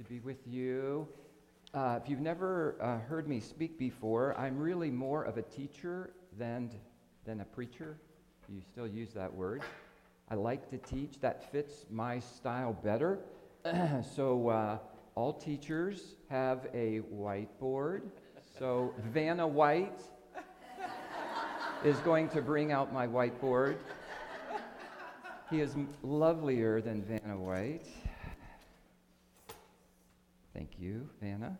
be with you. If you've never heard me speak before, I'm really more of a teacher than a preacher. You still use that word. I like to teach. That fits my style better. So all teachers have a whiteboard. So Vanna White is going to bring out my whiteboard. He is lovelier than Vanna White. Thank you, Vanna.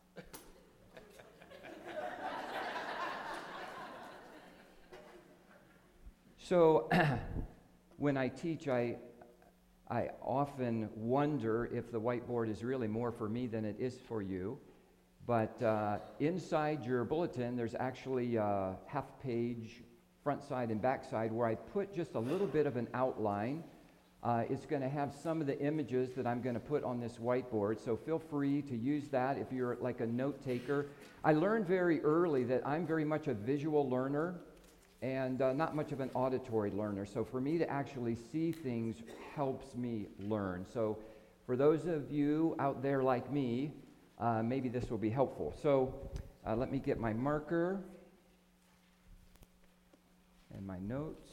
So when I teach, I often wonder if the whiteboard is really more for me than it is for you. But inside your bulletin, there's actually a half-page front side and back side where I put just a little bit of an outline. It's going to have some of the images that I'm going to put on this whiteboard, so feel free to use that if you're like a note taker. I learned very early that I'm very much a visual learner and not much of an auditory learner. So for me to actually see things helps me learn. So for those of you out there like me, maybe this will be helpful. So let me get my marker and my notes.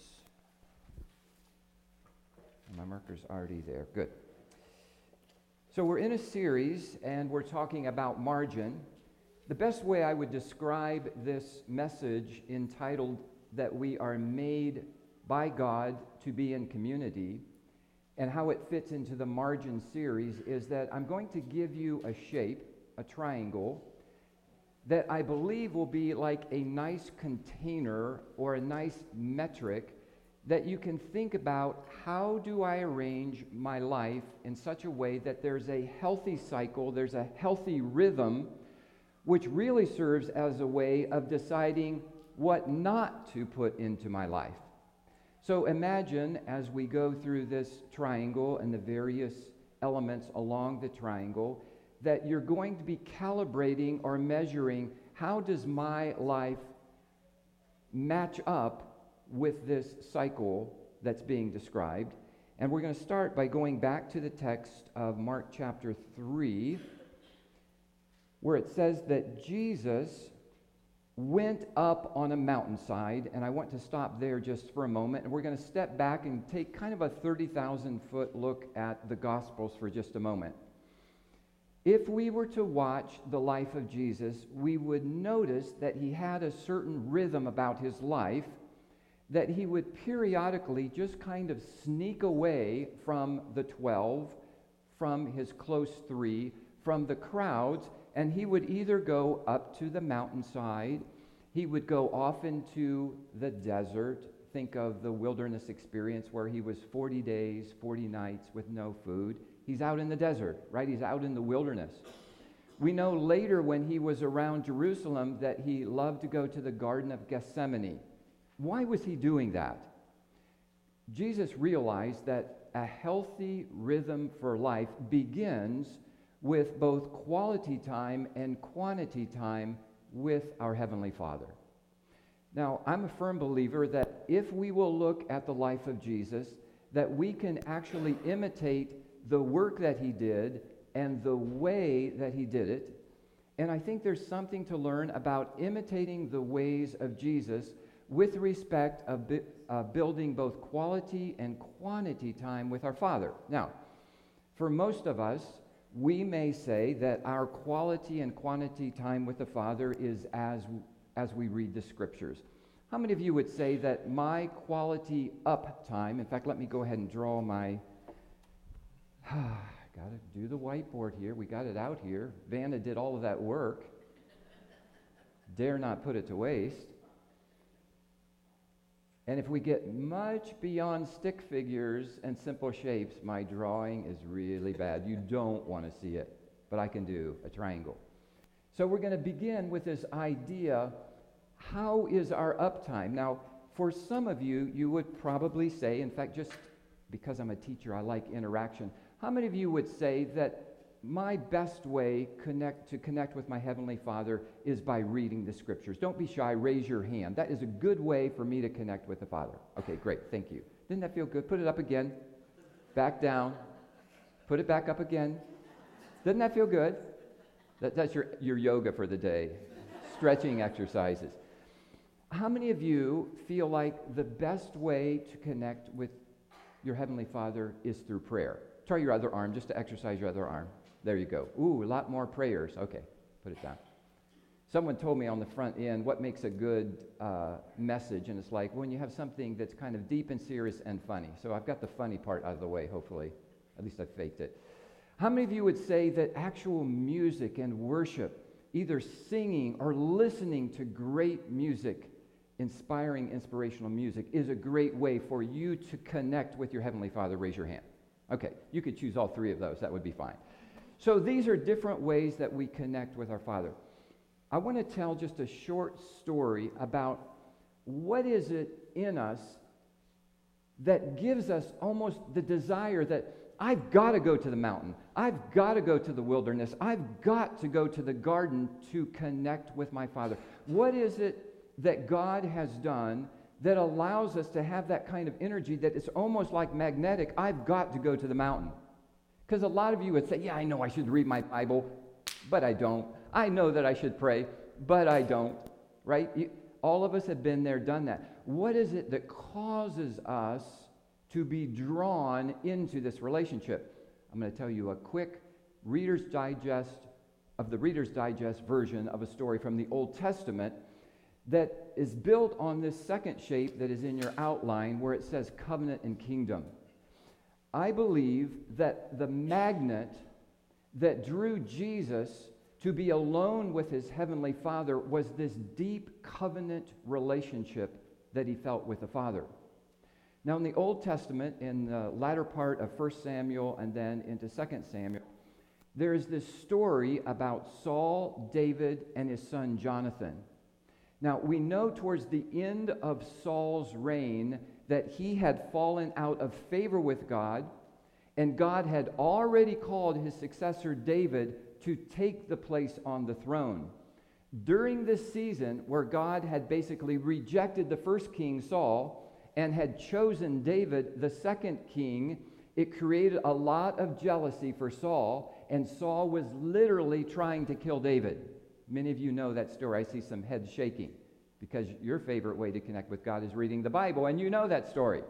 My marker's already there. Good. So we're in a series, and we're talking about margin. The best way I would describe this message entitled that we are made by God to be in community and how it fits into the margin series is that I'm going to give you a shape, a triangle, that I believe will be like a nice container or a nice metric that you can think about how do I arrange my life in such a way that there's a healthy cycle, there's a healthy rhythm, which really serves as a way of deciding what not to put into my life. So imagine as we go through this triangle and the various elements along the triangle that you're going to be calibrating or measuring how does my life match up with this cycle that's being described. And we're going to start by going back to the text of Mark chapter 3, where it says that Jesus went up on a mountainside, and I want to stop there just for a moment, and we're going to step back and take kind of a 30,000-foot look at the Gospels for just a moment. If we were to watch the life of Jesus, we would notice that he had a certain rhythm about his life, that he would periodically just kind of sneak away from the 12, from his close three, from the crowds, and he would either go up to the mountainside, he would go off into the desert. Think of the wilderness experience where he was 40 days, 40 nights with no food. He's out in the desert, right? He's out in the wilderness. We know later when he was around Jerusalem that he loved to go to the Garden of Gethsemane. Why was he doing that? Jesus realized that a healthy rhythm for life begins with both quality time and quantity time with our Heavenly Father. Now, I'm a firm believer that if we will look at the life of Jesus, that we can actually imitate the work that he did and the way that he did it. And I think there's something to learn about imitating the ways of Jesus with respect of building both quality and quantity time with our Father. Now, for most of us, we may say that our quality and quantity time with the Father is as we read the Scriptures. How many of you would say that my quality up time, in fact, let me go ahead and draw my, got to do the whiteboard here. We got it out here. Vanna did all of that work. Dare not put it to waste. And if we get much beyond stick figures and simple shapes, my drawing is really bad. You don't want to see it, but I can do a triangle. So we're going to begin with this idea, how is our uptime? Now, for some of you, you would probably say, in fact, just because I'm a teacher, I like interaction. How many of you would say that my best way to connect with my Heavenly Father is by reading the Scriptures? Don't be shy, raise your hand. That is a good way for me to connect with the Father. Okay, great, thank you. Didn't that feel good? Put it up again. Back down. Put it back up again. Doesn't that feel good? That's your yoga for the day, stretching exercises. How many of you feel like the best way to connect with your Heavenly Father is through prayer? Try your other arm, just to exercise your other arm. There you go. Ooh, a lot more prayers. Okay, put it down. Someone told me on the front end what makes a good message, and it's like when you have something that's kind of deep and serious and funny. So I've got the funny part out of the way, hopefully. At least I faked it. How many of you would say that actual music and worship, either singing or listening to great music, inspiring, inspirational music, is a great way for you to connect with your Heavenly Father? Raise your hand. Okay, you could choose all three of those. That would be fine. So these are different ways that we connect with our Father. I want to tell just a short story about what is it in us that gives us almost the desire that I've got to go to the mountain. I've got to go to the wilderness. I've got to go to the garden to connect with my Father. What is it that God has done that allows us to have that kind of energy that it's almost like magnetic? I've got to go to the mountain. Because a lot of you would say, yeah, I know I should read my Bible, but I don't. I know that I should pray, but I don't, right? All of us have been there, done that. What is it that causes us to be drawn into this relationship? I'm going to tell you a quick Reader's Digest version of a story from the Old Testament that is built on this second shape that is in your outline where it says covenant and kingdom. I believe that the magnet that drew Jesus to be alone with his Heavenly Father was this deep covenant relationship that he felt with the Father. Now, in the Old Testament, in the latter part of 1 Samuel and then into 2 Samuel, there is this story about Saul, David, and his son Jonathan. Now, we know towards the end of Saul's reign that he had fallen out of favor with God, and God had already called his successor David to take the place on the throne. During this season where God had basically rejected the first king, Saul, and had chosen David, the second king, it created a lot of jealousy for Saul, and Saul was literally trying to kill David. Many of you know that story. I see some heads shaking because your favorite way to connect with God is reading the Bible, and you know that story.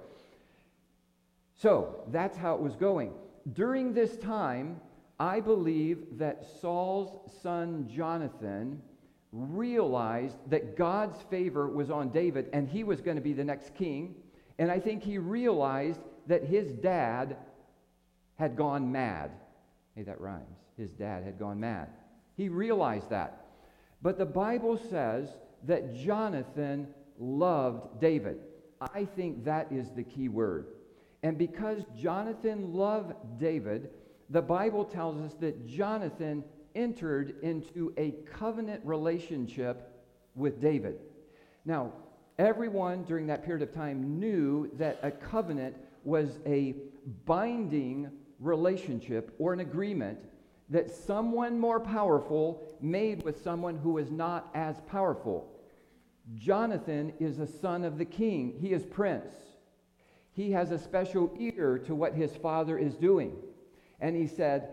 So that's how it was going. During this time, I believe that Saul's son Jonathan realized that God's favor was on David and he was going to be the next king. And I think he realized that his dad had gone mad. Hey, that rhymes. His dad had gone mad. He realized that. But the Bible says that Jonathan loved David. I think that is the key word. And because Jonathan loved David, the Bible tells us that Jonathan entered into a covenant relationship with David. Now, everyone during that period of time knew that a covenant was a binding relationship or an agreement that someone more powerful made with someone who is not as powerful. Jonathan is a son of the king. He is prince. He has a special ear to what his father is doing. And he said,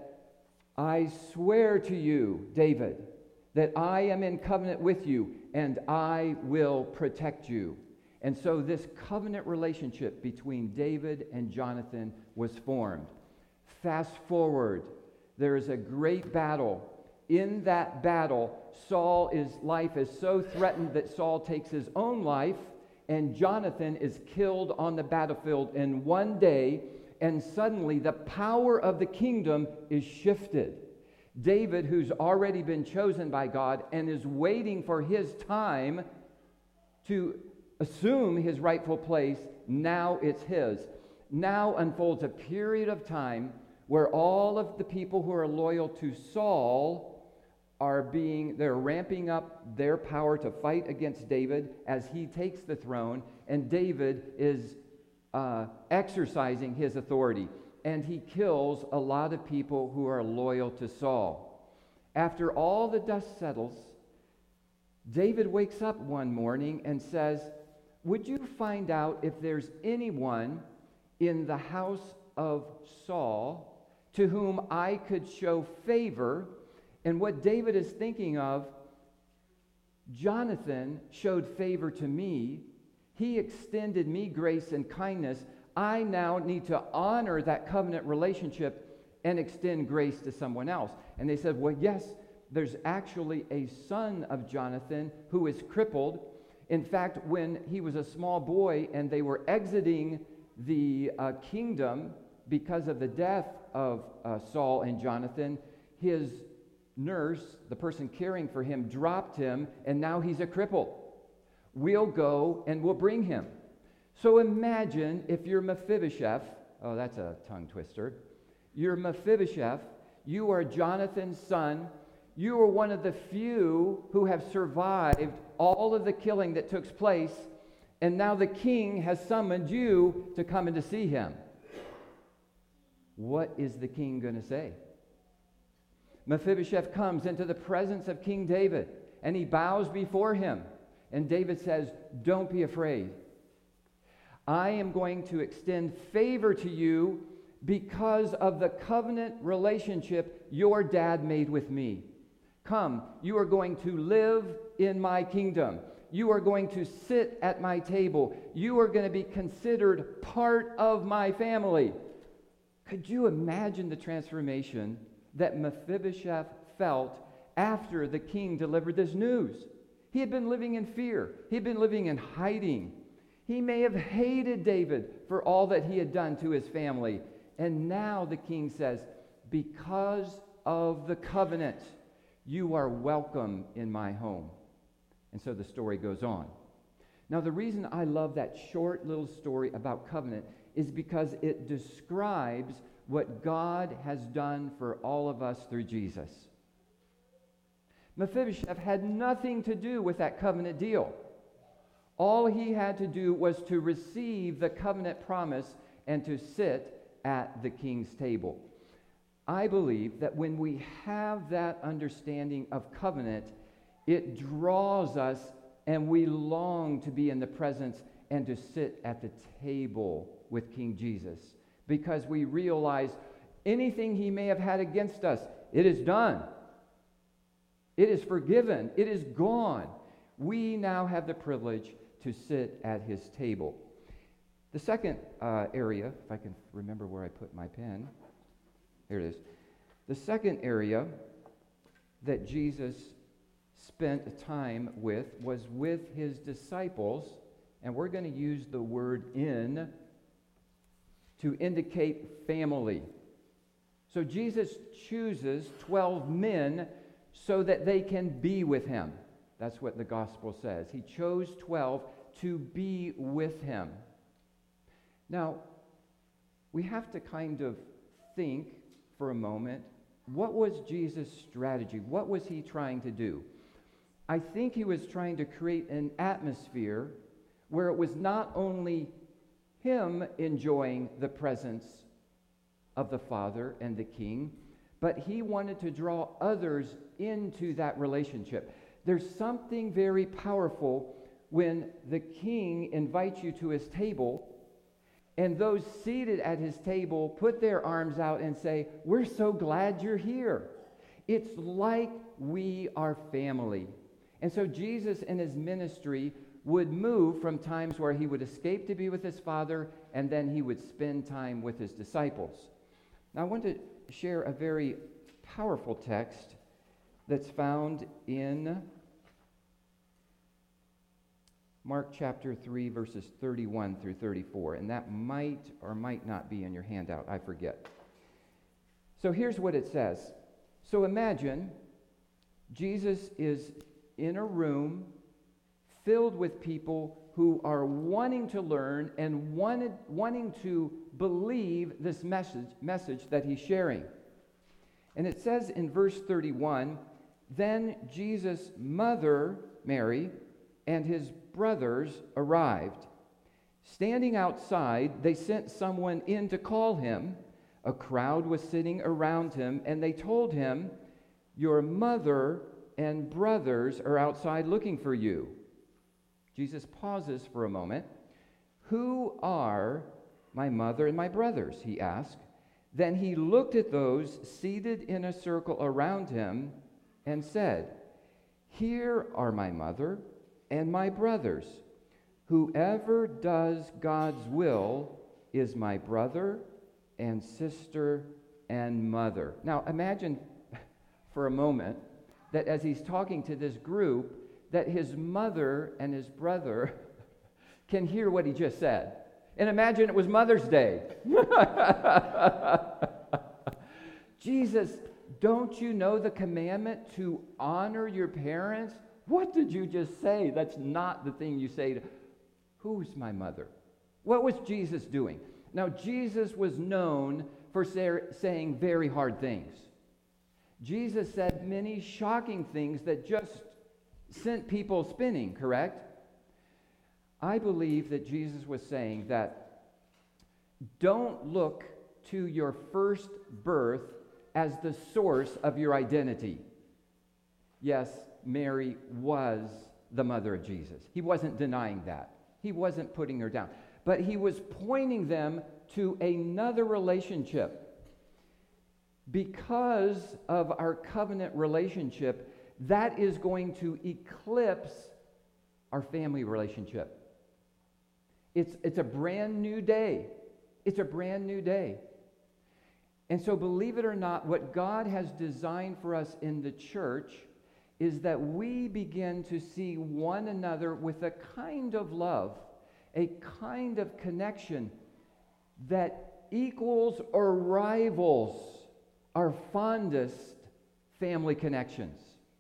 I swear to you, David, that I am in covenant with you and I will protect you. And so this covenant relationship between David and Jonathan was formed. Fast forward, there is a great battle. In that battle, Saul's life is so threatened that Saul takes his own life, and Jonathan is killed on the battlefield in one day, and suddenly the power of the kingdom is shifted. David, who's already been chosen by God and is waiting for his time to assume his rightful place, now it's his. Now unfolds a period of time where all of the people who are loyal to Saul they're ramping up their power to fight against David as he takes the throne, and David is exercising his authority, and he kills a lot of people who are loyal to Saul. After all the dust settles, David wakes up one morning and says, would you find out if there's anyone in the house of Saul to whom I could show favor. And what David is thinking of, Jonathan showed favor to me. He extended me grace and kindness. I now need to honor that covenant relationship and extend grace to someone else. And they said, well, yes, there's actually a son of Jonathan who is crippled. In fact, when he was a small boy and they were exiting the kingdom because of the death of Saul and Jonathan, his nurse, the person caring for him, dropped him, and now he's a cripple. We'll go and we'll bring him. So imagine if you're Mephibosheth. Oh, that's a tongue twister. You're Mephibosheth. You are Jonathan's son. You are one of the few who have survived all of the killing that took place, and now the king has summoned you to come and to see him. What is the king going to say? Mephibosheth comes into the presence of King David, and he bows before him. And David says, don't be afraid. I am going to extend favor to you because of the covenant relationship your dad made with me. Come, you are going to live in my kingdom. You are going to sit at my table. You are going to be considered part of my family. Could you imagine the transformation that Mephibosheth felt after the king delivered this news? He had been living in fear. He had been living in hiding. He may have hated David for all that he had done to his family. And now the king says, because of the covenant, you are welcome in my home. And so the story goes on. Now, the reason I love that short little story about covenant is because it describes what God has done for all of us through Jesus. Mephibosheth had nothing to do with that covenant deal. All he had to do was to receive the covenant promise and to sit at the king's table. I believe that when we have that understanding of covenant, it draws us and we long to be in the presence and to sit at the table with King Jesus, because we realize anything he may have had against us, it is done. It is forgiven. It is gone. We now have the privilege to sit at his table. The second area, if I can remember where I put my pen. Here it is. The second area that Jesus spent time with was with his disciples, and we're going to use the word in to indicate family. So Jesus chooses 12 men so that they can be with him. That's what the gospel says. He chose 12 to be with him. Now, we have to kind of think for a moment, what was Jesus' strategy? What was he trying to do? I think he was trying to create an atmosphere where it was not only him enjoying the presence of the Father and the King, but he wanted to draw others into that relationship. There's something very powerful when the King invites you to his table, and those seated at his table put their arms out and say, "We're so glad you're here." It's like we are family. And so Jesus in his ministry would move from times where he would escape to be with his Father, and then he would spend time with his disciples. Now, I want to share a very powerful text that's found in Mark chapter 3, verses 31 through 34. And that might or might not be in your handout. I forget. So here's what it says. So imagine Jesus is in a room filled with people who are wanting to learn and wanting to believe this message that he's sharing. And it says in verse 31, "Then Jesus' mother, Mary, and his brothers arrived. Standing outside, they sent someone in to call him. A crowd was sitting around him, and they told him, 'Your mother and brothers are outside looking for you.'" Jesus pauses for a moment. "Who are my mother and my brothers?" he asked. Then he looked at those seated in a circle around him and said, "Here are my mother and my brothers. Whoever does God's will is my brother and sister and mother." Now imagine for a moment that as he's talking to this group, that his mother and his brother can hear what he just said. And imagine it was Mother's Day. Jesus, don't you know the commandment to honor your parents? What did you just say? That's not the thing you say to, who's my mother? What was Jesus doing? Now, Jesus was known for saying very hard things. Jesus said many shocking things that just sent people spinning, correct? I believe that Jesus was saying that don't look to your first birth as the source of your identity. Yes, Mary was the mother of Jesus. He wasn't denying that. He wasn't putting her down. But he was pointing them to another relationship. Because of our covenant relationship, that is going to eclipse our family relationship. It's a brand new day. It's a brand new day. And so believe it or not, what God has designed for us in the church is that we begin to see one another with a kind of love, a kind of connection that equals or rivals our fondest family connections.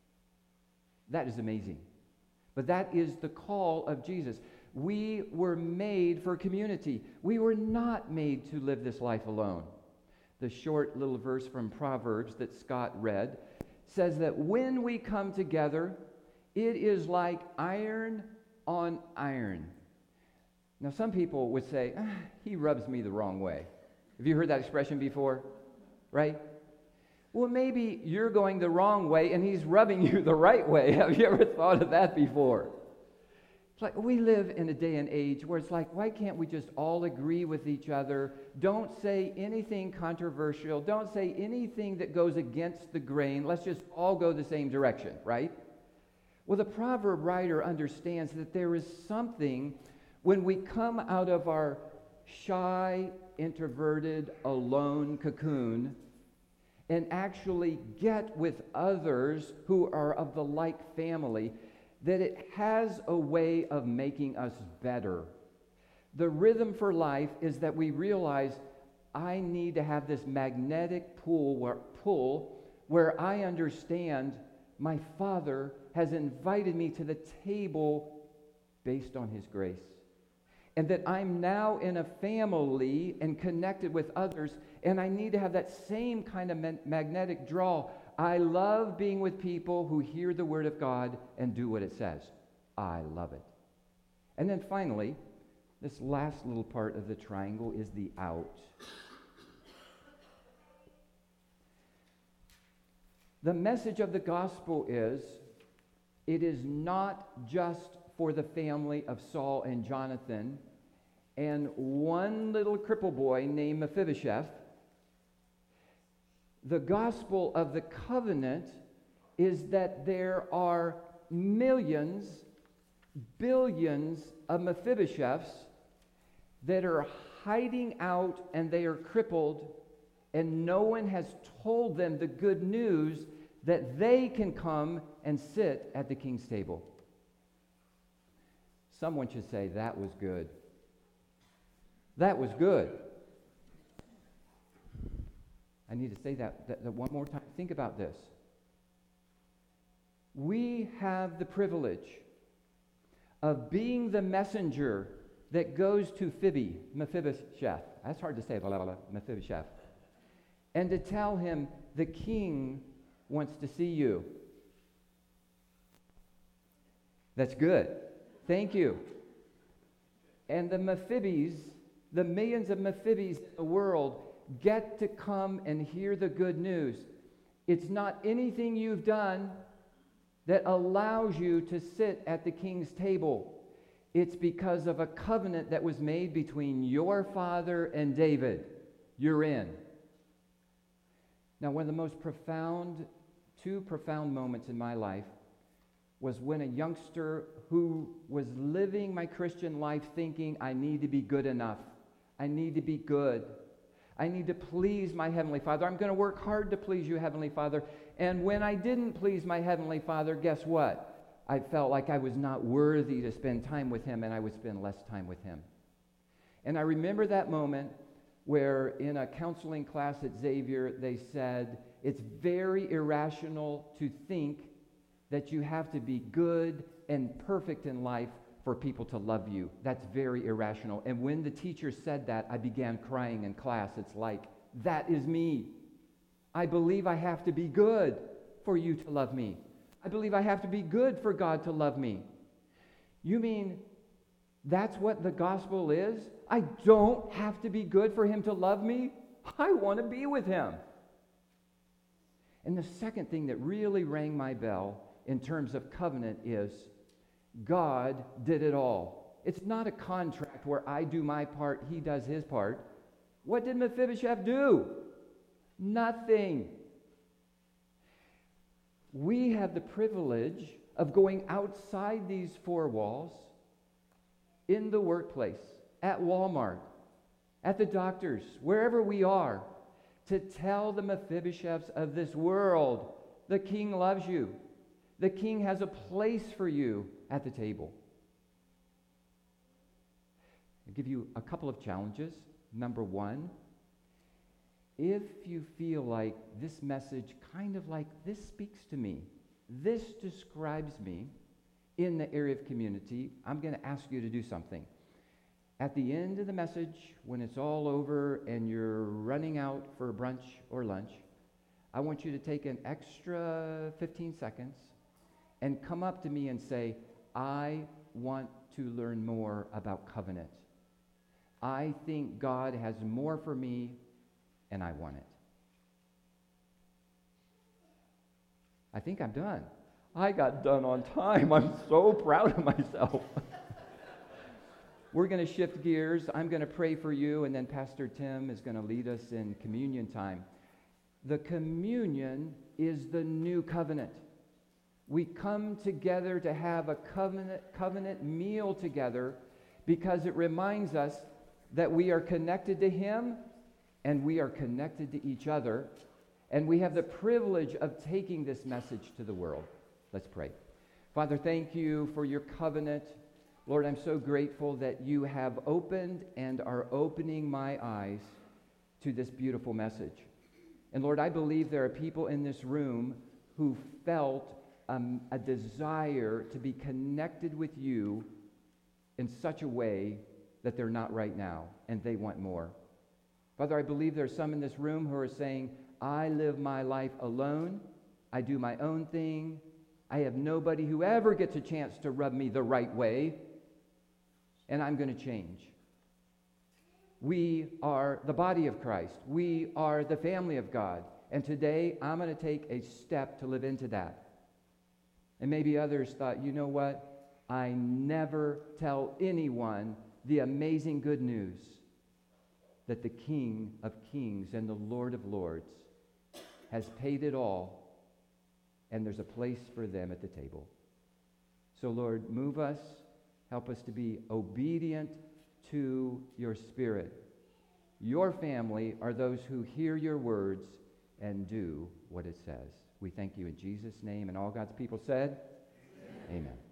That is amazing. But that is the call of Jesus. We were made for community. We were not made to live this life alone. The short little verse from Proverbs that Scott read says that when we come together, it is like iron on iron. Now, some people would say, he rubs me the wrong way. Have you heard that expression before? Right? Well, maybe you're going the wrong way and he's rubbing you the right way. Have you ever thought of that before? It's like we live in a day and age where it's like, why can't we just all agree with each other? Don't say anything controversial. Don't say anything that goes against the grain. Let's just all go the same direction, right? Well, the proverb writer understands that there is something when we come out of our shy, introverted, alone cocoon and actually get with others who are of the like family, that it has a way of making us better. The rhythm for life is that we realize I need to have this magnetic pull where I understand my Father has invited me to the table based on His grace. And that I'm now in a family and connected with others, and I need to have that same kind of magnetic draw. I love being with people who hear the Word of God and do what it says. I love it. And then finally, this last little part of the triangle is the out. The message of the gospel is, it is not just for the family of Saul and Jonathan and one little cripple boy named Mephibosheth. The gospel of the covenant is that there are millions, billions of Mephibosheths that are hiding out and they are crippled, and no one has told them the good news that they can come and sit at the king's table. Someone should say, that was good. That was good. I need to say that one more time. Think about this. We have the privilege of being the messenger that goes to Mephibosheth. That's hard to say, Mephibosheth. And to tell him, the king wants to see you. That's good. Thank you. And the Mephibes, the millions of Mephibes in the world, get to come and hear the good news. It's not anything you've done that allows you to sit at the king's table. It's because of a covenant that was made between your father and David. You're in. Now, one of the most two profound moments in my life was when a youngster who was living my Christian life thinking, I need to be good enough. I need to be good. I need to please my Heavenly Father. I'm going to work hard to please you, Heavenly Father. And when I didn't please my Heavenly Father, guess what? I felt like I was not worthy to spend time with Him, and I would spend less time with Him. And I remember that moment where in a counseling class at Xavier, they said, it's very irrational to think that you have to be good and perfect in life for people to love you. That's very irrational. And when the teacher said that, I began crying in class. It's like, that is me. I believe I have to be good for you to love me. I believe I have to be good for God to love me. You mean that's what the gospel is? I don't have to be good for Him to love me. I want to be with Him. And the second thing that really rang my bell in terms of covenant is God did it all. It's not a contract where I do my part, He does His part. What did Mephibosheth do? Nothing. We have the privilege of going outside these four walls, in the workplace, at Walmart, at the doctor's, wherever we are, to tell the Mephibosheths of this world, the King loves you. The King has a place for you at the table. I'll give you a couple of challenges. Number one, if you feel like this message kind of like, this speaks to me, this describes me in the area of community, I'm going to ask you to do something. At the end of the message, when it's all over and you're running out for brunch or lunch, I want you to take an extra 15 seconds and come up to me and say, I want to learn more about covenant. I think God has more for me, and I want it. I think I'm done. I got done on time. I'm so proud of myself. We're going to shift gears. I'm going to pray for you, and then Pastor Tim is going to lead us in communion time. The communion is the new covenant. We come together to have a covenant meal together because it reminds us that we are connected to Him and we are connected to each other, and we have the privilege of taking this message to the world. Let's pray. Father, thank you for your covenant. Lord, I'm so grateful that you have opened and are opening my eyes to this beautiful message. And Lord, I believe there are people in this room who felt a desire to be connected with you in such a way that they're not right now, and they want more. Father, I believe there are some in this room who are saying, I live my life alone. I do my own thing. I have nobody who ever gets a chance to rub me the right way, and I'm going to change. We are the body of Christ. We are the family of God. And today, I'm going to take a step to live into that. And maybe others thought, you know what? I never tell anyone the amazing good news that the King of Kings and the Lord of Lords has paid it all, and there's a place for them at the table. So, Lord, move us. Help us to be obedient to your Spirit. Your family are those who hear your words and do what it says. We thank you in Jesus' name, and all God's people said, Amen. Amen.